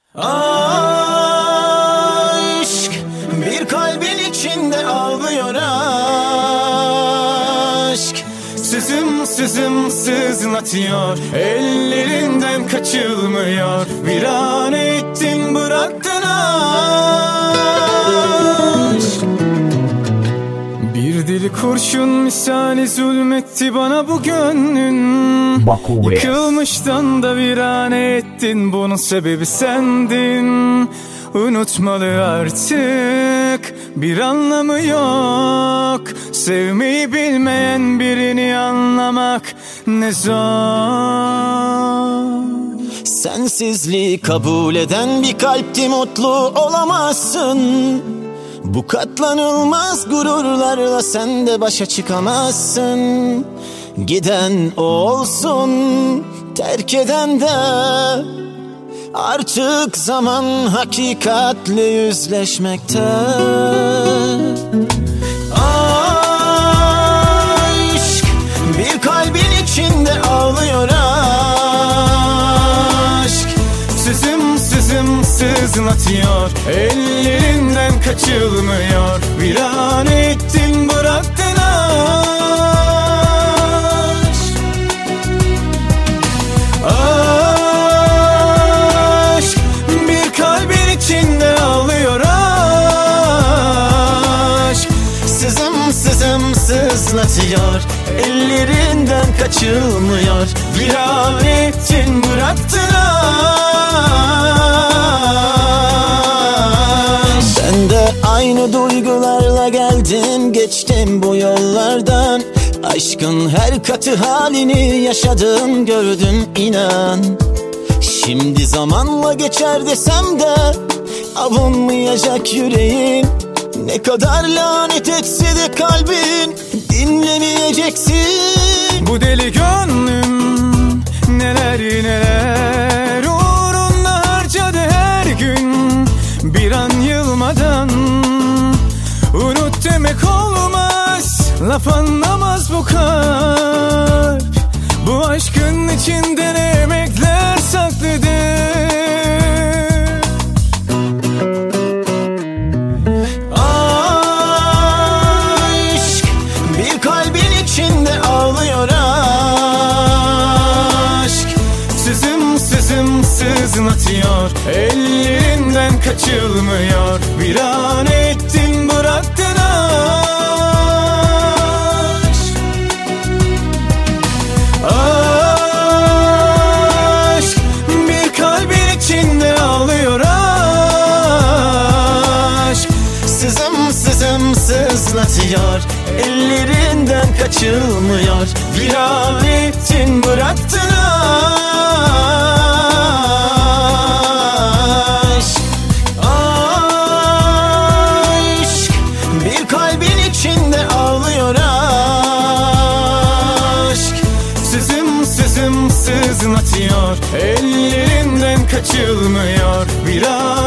Aşk bir kalbin içinde ağlıyor aşk. Sızım sızım sızlatıyor, ellerinden kaçılmıyor. Viran ettin bıraktın aşk. Bir deli kurşun misali zulmetti bana bu gönlün. Yıkılmıştan da viran ettin, bunun sebebi sendin. Unutmalı artık, bir anlamı yok. Sevmeyi bilmeyen birini anlamak ne zor. Sensizliği kabul eden bir kalpti, mutlu olamazsın. Bu katlanılmaz gururlarla sen de başa çıkamazsın. Giden o olsun, terk eden de. Artık zaman hakikatle yüzleşmekte. Aşk bir kalbin içinde ağlıyor aşk. Sızım sızım sızlatıyor, ellerinden kaçılmıyor. Viran ettin bıraktın aşk. Aşk bir kalbin içinde ağlıyor aşk. Sızım sızım sızlatıyor, ellerinden kaçılmıyor. Viran ettin bıraktın aşk. Ben de aynı duygularla geldim geçtim bu yollardan. Aşkın her katı halini yaşadım gördüm inan. Şimdi zamanla geçer desem de avunmayacak yüreğim. Ne kadar lanet etse de kalbin dinlemeyeceksin. Bu deli gönlüm neler neler uğruna harcadı her gün. Bir an yılmadan unut demek olmaz. Laf anlamaz bu kalp. Bu aşkın içinde ne emekler saklıdır. Aşk bir kalbin içinde ağlıyor aşk. Sızım sızım sızlatıyor, ellerinden kaçılmıyor. Viran ettin bıraktın aşk. Aşk bir kalbin içinde ağlıyor aşk. Sızım sızım sızlatıyor, ellerinden kaçılmıyor. Viran ettin bıraktın aşk. Aşk bir kalbin içinde ağlıyor aşk. Sızım sızım sızlatıyor, ellerinden kaçılmıyor. Viran